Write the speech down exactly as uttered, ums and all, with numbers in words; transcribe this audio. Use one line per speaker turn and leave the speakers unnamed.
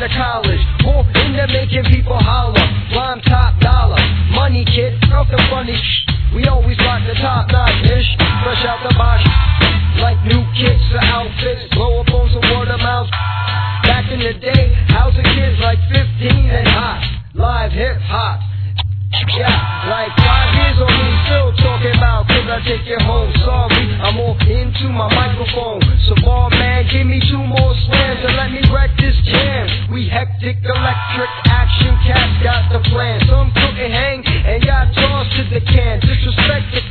of college, more into making people holler. Rhyme top dollar, money kid, out the funny sh- we always rock the top notch ish, fresh out the box, like new kicks or outfits, blow up on some word of mouth. Back in the day, house of kids like fifteen and hot, live hip hop. Yeah, like five years on me, still talking about cause I take it home. Sorry, I'm all into my microphone. So ball man, give me two more slams and let me wreck this jam. We hectic, electric, action cats got the plan. Some couldn't hang and got tossed to the can. Disrespect the